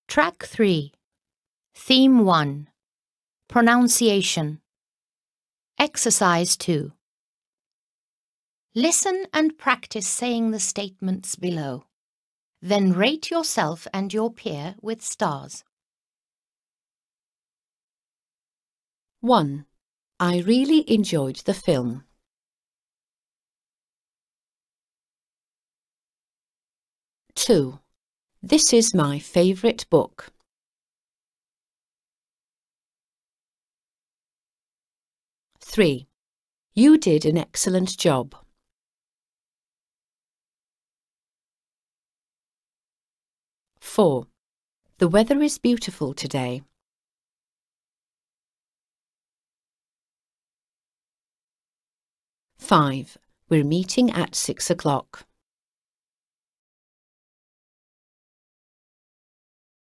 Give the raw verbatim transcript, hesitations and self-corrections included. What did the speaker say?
Track three. Theme one. Pronunciation. Exercise two. Listen and practice saying the statements below. Then rate yourself and your peer with stars. one. I really enjoyed the film. two. This is my favourite book. three. You did an excellent job. four. The weather is beautiful today. five. We're meeting at six o'clock.